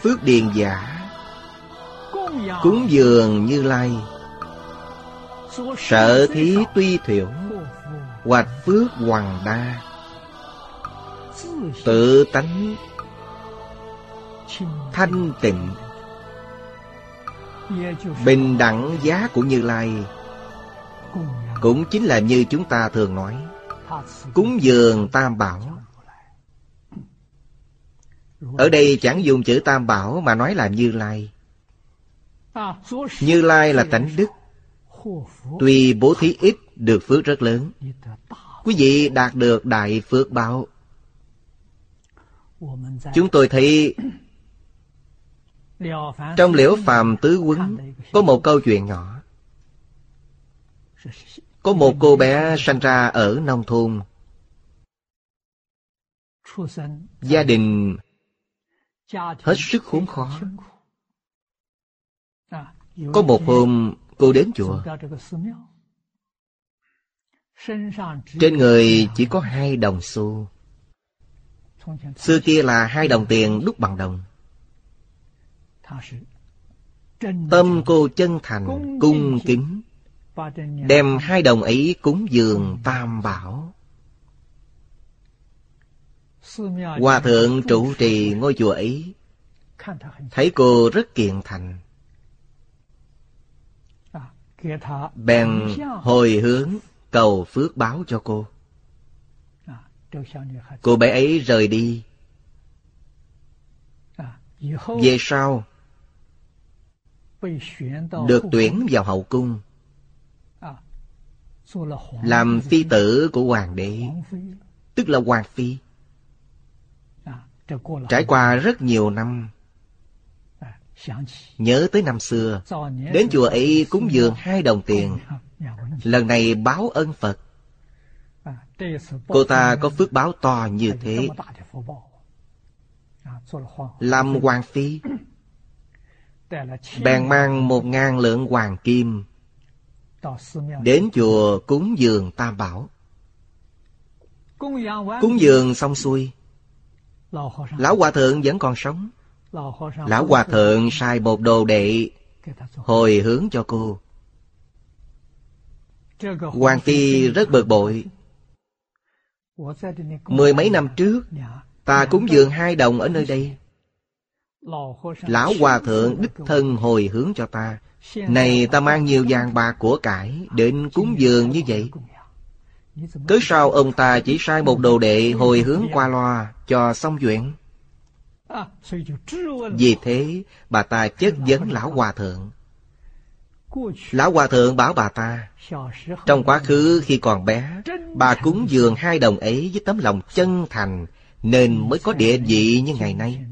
phước điền giả, cúng dường Như Lai, sở thí tuy thiểu, hoạch phước hoằng đa, tự tánh thanh tịnh. Bình đẳng giá của Như Lai cũng chính là như chúng ta thường nói, cúng dường Tam Bảo. Ở đây chẳng dùng chữ Tam Bảo mà nói là Như Lai. Như Lai là tánh đức. Tuy bố thí ít được phước rất lớn. Quý vị đạt được đại phước báo. Chúng tôi thấy trong Liễu Phàm Tứ Huấn có một câu chuyện nhỏ. Có một cô bé sanh ra ở nông thôn. Gia đình hết sức khốn khó. Có một hôm cô đến chùa. Trên người chỉ có 2 đồng xu. Xưa kia là 2 đồng tiền đúc bằng đồng. Tâm cô chân thành, cung kính, đem 2 đồng ấy cúng dường Tam Bảo. Hòa thượng trụ trì ngôi chùa ấy thấy cô rất kiện thành, bèn hồi hướng cầu phước báo cho cô. Cô bé ấy rời đi. Về sau được tuyển vào hậu cung, làm phi tử của hoàng đế, tức là hoàng phi. Trải qua rất nhiều năm, nhớ tới năm xưa, đến chùa ấy cúng dường 2 đồng tiền. Lần này báo ân Phật, cô ta có phước báo to như thế. Làm hoàng phi, bèn mang 1000 lượng hoàng kim đến chùa cúng dường Tam Bảo. Cúng dường xong xuôi, lão hòa thượng vẫn còn sống. Lão hòa thượng sai một đồ đệ hồi hướng cho cô. Hoàng phi rất bực bội. 10 mấy năm trước, ta cúng dường 2 đồng ở nơi đây. Lão hòa thượng đích thân hồi hướng cho ta. Này ta mang nhiều vàng bạc của cải đến cúng dường như vậy. Cớ sao ông ta chỉ sai một đồ đệ hồi hướng qua loa cho xong chuyện? Vì thế bà ta chất vấn lão hòa thượng. Lão hòa thượng bảo bà ta, trong quá khứ khi còn bé, bà cúng dường 2 đồng ấy với tấm lòng chân thành, nên mới có địa vị như ngày nay,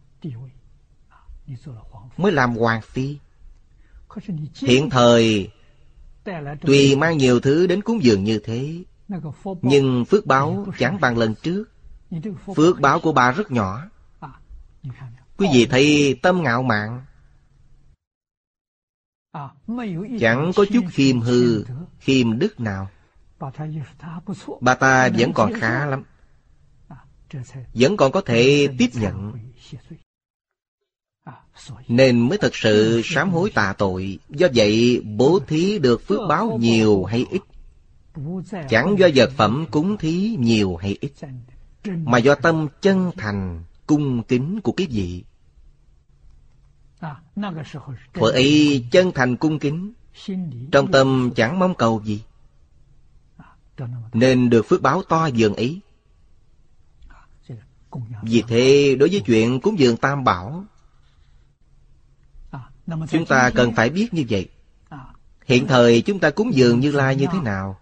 mới làm hoàng phi. Hiện thời tuy mang nhiều thứ đến cúng dường như thế, nhưng phước báo chẳng bằng lần trước. Phước báo của bà rất nhỏ. Quý vị thấy tâm ngạo mạn, chẳng có chút khiêm hư, khiêm đức nào. Bà ta vẫn còn khá lắm, vẫn còn có thể tiếp nhận, nên mới thật sự sám hối tạ tội. Do vậy bố thí được phước báo nhiều hay ít, chẳng do vật phẩm cúng thí nhiều hay ít, mà do tâm chân thành cung kính của quý vị. Thuở ấy chân thành cung kính, trong tâm chẳng mong cầu gì, nên được phước báo to dường ấy. Vì thế đối với chuyện cúng dường Tam Bảo, chúng ta cần phải biết như vậy. Hiện thời chúng ta cúng dường Như Lai như thế nào?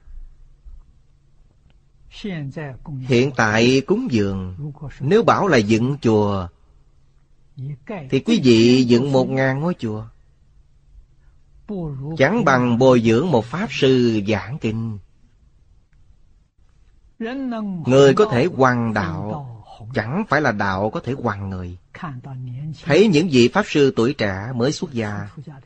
Hiện tại cúng dường, nếu bảo là dựng chùa, thì quý vị dựng 1000 ngôi chùa, chẳng bằng bồi dưỡng một pháp sư giảng kinh. Người có thể hoằng đạo, chẳng phải là đạo có thể hoằng người. Thấy những vị pháp sư tuổi trẻ mới xuất gia,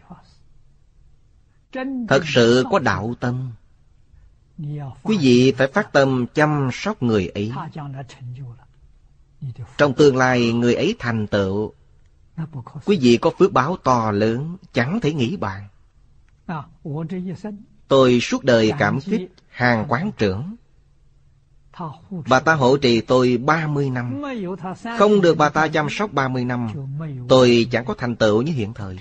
thật sự có đạo tâm, quý vị phải phát tâm chăm sóc người ấy. Trong tương lai người ấy thành tựu, Quý vị có phước báo to lớn, chẳng thể nghĩ bàn. Tôi suốt đời cảm kích Hàng Quán trưởng. Bà ta hộ trì tôi 30 năm. Không được bà ta chăm sóc 30 năm, tôi chẳng có thành tựu như hiện thời.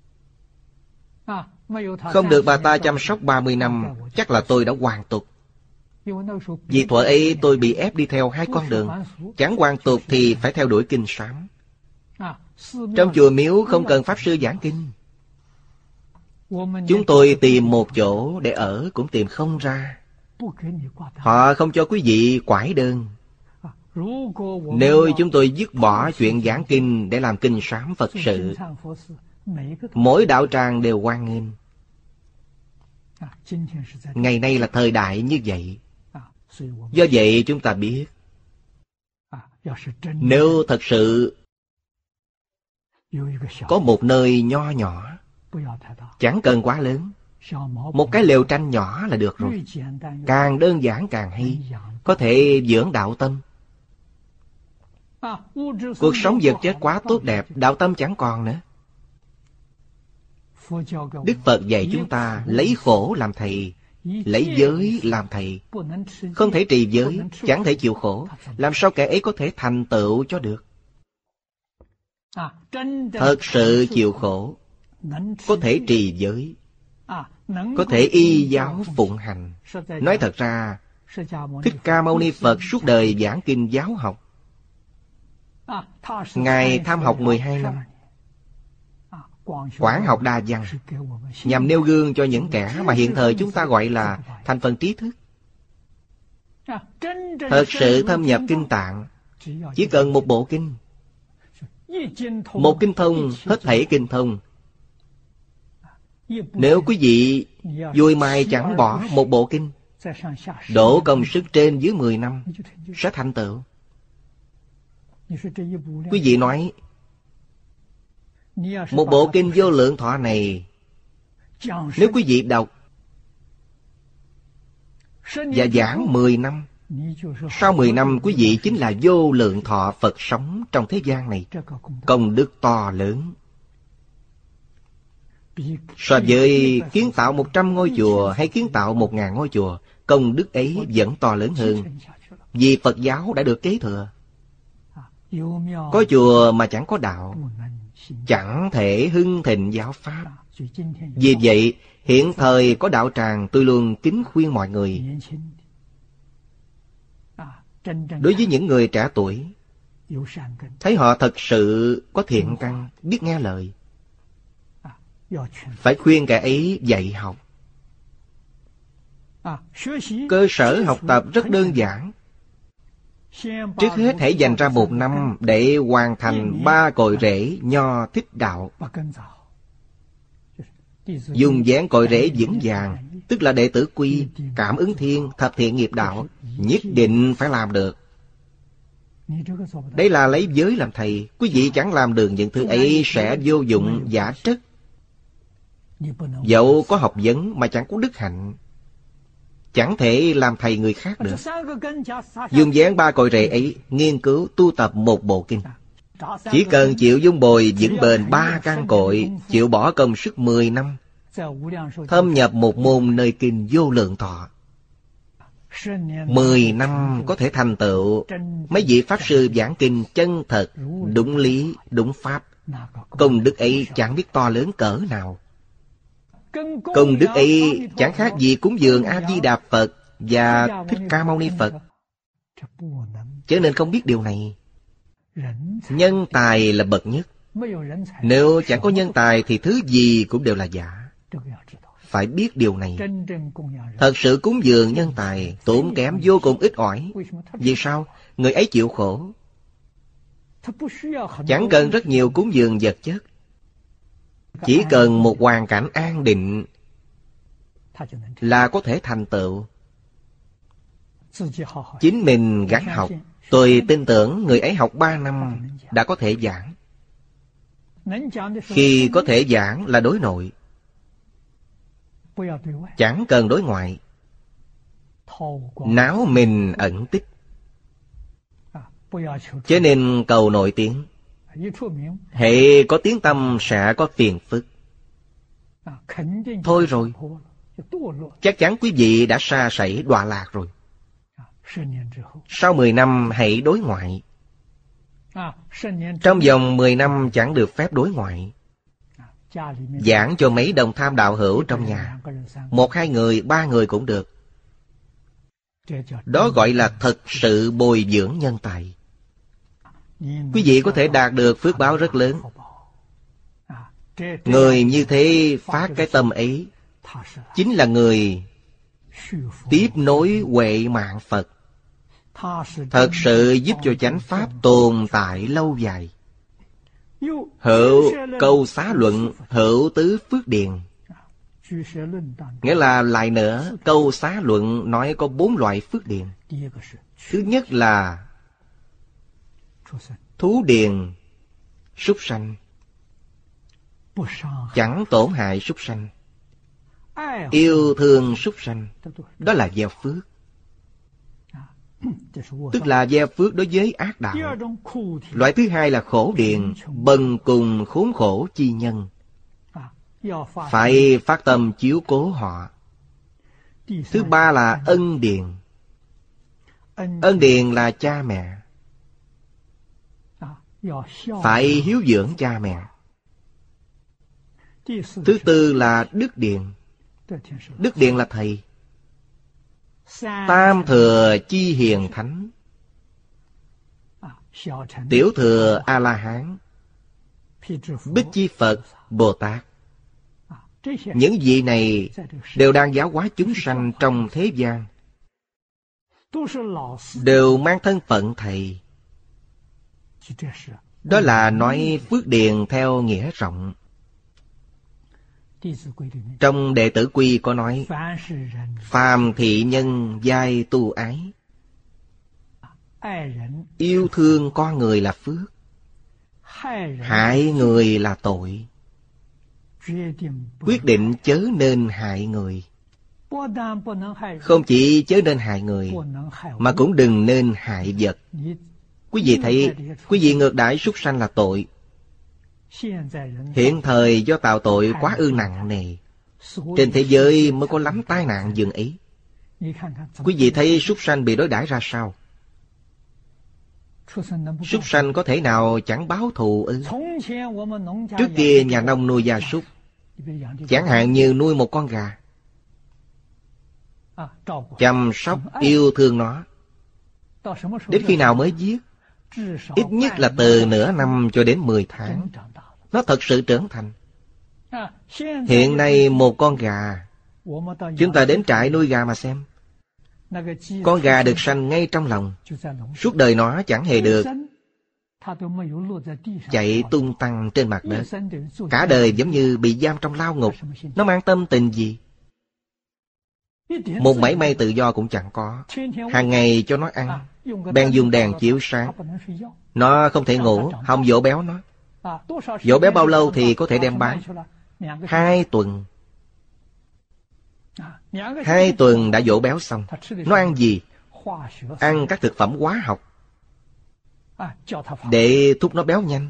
Không được bà ta chăm sóc 30 năm, chắc là tôi đã hoàn tục. Vì thuở ấy tôi bị ép đi theo hai con đường. Chẳng hoàn tục thì phải theo đuổi kinh sám. Trong chùa miếu không cần pháp sư giảng kinh. Chúng tôi tìm một chỗ để ở cũng tìm không ra. Họ không cho quý vị quải đơn. Nếu chúng tôi dứt bỏ chuyện giảng kinh để làm kinh sám Phật sự, mỗi đạo tràng đều hoan nghênh. Ngày nay là thời đại như vậy. Do vậy chúng ta biết, nếu thật sự có một nơi nho nhỏ, chẳng cần quá lớn, một cái lều tranh nhỏ là được rồi. Càng đơn giản càng hay, có thể dưỡng đạo tâm. Cuộc sống vật chất quá tốt đẹp, đạo tâm chẳng còn nữa. Đức Phật dạy chúng ta lấy khổ làm thầy, lấy giới làm thầy. Không thể trì giới, chẳng thể chịu khổ, làm sao kẻ ấy có thể thành tựu cho được? Thật sự chịu khổ, có thể trì giới, có thể y giáo phụng hành. Nói thật ra, Thích Ca Mâu Ni Phật suốt đời giảng kinh giáo học. Ngài tham học 12 năm, quảng học đa văn, nhằm nêu gương cho những kẻ mà hiện thời chúng ta gọi là thành phần trí thức. Thật sự thâm nhập kinh tạng, chỉ cần một bộ kinh. Một kinh thông, hết thảy kinh thông. Nếu quý vị vui mai chẳng bỏ một bộ kinh, đổ công sức trên dưới 10 năm, sẽ thành tựu. Quý vị nói, một bộ kinh Vô Lượng Thọ này, nếu quý vị đọc và giảng 10 năm, sau 10 năm quý vị chính là vô lượng thọ Phật sống trong thế gian này. Công đức to lớn. So với kiến tạo 100 ngôi chùa hay kiến tạo 1000 ngôi chùa, công đức ấy vẫn to lớn hơn. Vì Phật giáo đã được kế thừa. Có chùa mà chẳng có đạo, chẳng thể hưng thịnh giáo pháp. Vì vậy, hiện thời có đạo tràng, tôi luôn kính khuyên mọi người. Đối với những người trẻ tuổi, thấy họ thật sự có thiện căn, biết nghe lời, phải khuyên kẻ ấy dạy học. Cơ sở học tập rất đơn giản. Trước hết hãy dành ra 1 năm để hoàn thành 3 cội rễ nho thích đạo. Dùng dáng cội rễ vững vàng, tức là đệ tử quy, cảm ứng thiên, thập thiện nghiệp đạo, nhất định phải làm được. Đây là lấy giới làm thầy. Quý vị chẳng làm được những thứ ấy sẽ vô dụng giả trất. Dẫu có học vấn mà chẳng có đức hạnh, chẳng thể làm thầy người khác được. Dùng dáng 3 cội rễ ấy, nghiên cứu tu tập một bộ kinh. Chỉ cần chịu dung bồi vững bền 3 căn cội, chịu bỏ công sức 10 năm, thâm nhập một môn nơi kinh Vô Lượng Thọ, 10 năm có thể thành tựu. Mấy vị Pháp sư giảng kinh chân thật, đúng lý, đúng pháp. Công đức ấy chẳng biết to lớn cỡ nào. Công đức ấy chẳng khác gì cúng dường A-di-đà Phật và Thích Ca Mâu Ni Phật. Cho nên không biết điều này. Nhân tài là bậc nhất. Nếu chẳng có nhân tài thì thứ gì cũng đều là giả. Phải biết điều này. Thật sự cúng dường nhân tài tốn kém vô cùng ít ỏi. Vì sao? Người ấy chịu khổ. Chẳng cần rất nhiều cúng dường vật chất. Chỉ cần một hoàn cảnh an định là có thể thành tựu. Chính mình gắng học. Tôi tin tưởng người ấy học 3 năm đã có thể giảng. Khi có thể giảng là đối nội, chẳng cần đối ngoại. Náo mình ẩn tích. Cho nên cầu nổi tiếng. Hễ có tiếng tăm sẽ có phiền phức. Thôi rồi, chắc chắn quý vị đã sa sẩy đọa lạc rồi. Sau 10 năm hãy đối ngoại. Trong vòng 10 năm chẳng được phép đối ngoại. Giảng cho mấy đồng tham đạo hữu trong nhà, 1, 2 người, 3 người cũng được. Đó gọi là thật sự bồi dưỡng nhân tài. Quý vị có thể đạt được phước báo rất lớn. Người như thế phát cái tâm ấy chính là người tiếp nối huệ mạng Phật, thật sự giúp cho chánh pháp tồn tại lâu dài. Hữu câu xá luận, hữu tứ phước điền. Nghĩa là lại nữa, câu xá luận nói có 4 loại phước điền. Thứ nhất là thú điền, súc sanh, chẳng tổn hại súc sanh, yêu thương súc sanh, đó là gieo phước. Tức là gieo phước đối với ác đạo. Loại thứ hai là khổ điền, bần cùng khốn khổ chi nhân, phải phát tâm chiếu cố họ. Thứ ba là ân điền. Ân điền là cha mẹ, phải hiếu dưỡng cha mẹ. Thứ tư là đức điền. Đức điền là thầy. Tam thừa chi hiền thánh, tiểu thừa A-la-hán, bích chi Phật, Bồ Tát. Những vị này đều đang giáo hóa chúng sanh trong thế gian, đều mang thân phận thầy. Đó là nói phước điền theo nghĩa rộng. Trong Đệ Tử Quy có nói: phàm thị nhân giai tu ái. Yêu thương con người là phước, hại người là tội. Quyết định chớ nên hại người. Không chỉ chớ nên hại người, mà cũng đừng nên hại vật. Quý vị thấy, quý vị ngược đãi súc sanh là tội. Hiện thời do tạo tội quá ư nặng nề, trên thế giới mới có lắm tai nạn dường ấy. Quý vị thấy súc sanh bị đối đãi ra sao? Súc sanh có thể nào chẳng báo thù ư? Trước kia nhà nông nuôi gia súc, chẳng hạn như nuôi một con gà, chăm sóc yêu thương nó. Đến khi nào mới giết? Ít nhất là từ nửa năm cho đến 10 tháng, nó thật sự trưởng thành. Hiện nay một con gà, chúng ta đến trại nuôi gà mà xem. Con gà được sanh ngay trong lòng, suốt đời nó chẳng hề được chạy tung tăng trên mặt đất. Cả đời giống như bị giam trong lao ngục. Nó mang tâm tình gì? Một mảy may tự do cũng chẳng có. Hàng ngày cho nó ăn, bèn dùng đèn chiếu sáng. Nó không thể ngủ, không dỗ béo nó. Dỗ béo bao lâu thì có thể đem bán? 2 tuần. 2 tuần đã dỗ béo xong. Nó ăn gì? Ăn các thực phẩm hóa học để thúc nó béo nhanh.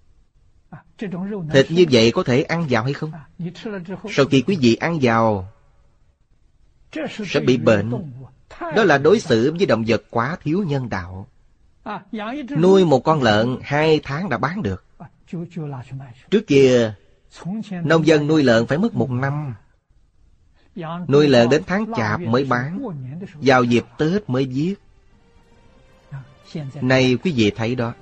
Thịt như vậy có thể ăn vào hay không? Sau khi quý vị ăn vào sẽ bị bệnh. Đó là đối xử với động vật quá thiếu nhân đạo. Nuôi một con lợn 2 tháng đã bán được. Trước kia nông dân nuôi lợn phải mất 1 năm. Nuôi lợn đến tháng Chạp mới bán, vào dịp Tết mới giết. Nay quý vị thấy đó,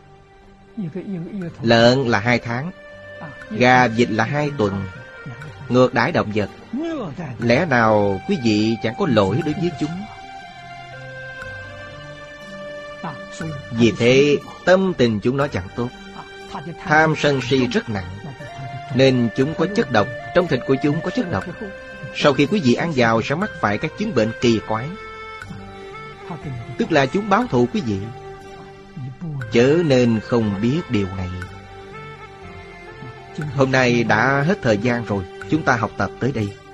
lợn là 2 tháng, gà vịt là 2 tuần. Ngược đãi động vật, lẽ nào quý vị chẳng có lỗi đối với chúng? Vì thế tâm tình chúng nó chẳng tốt. Tham sân si rất nặng, nên chúng có chất độc. Trong thịt của chúng có chất độc. Sau khi quý vị ăn vào sẽ mắc phải các chứng bệnh kỳ quái. Tức là chúng báo thù quý vị. Chớ nên không biết điều này. Hôm nay đã hết thời gian rồi, chúng ta học tập tới đây.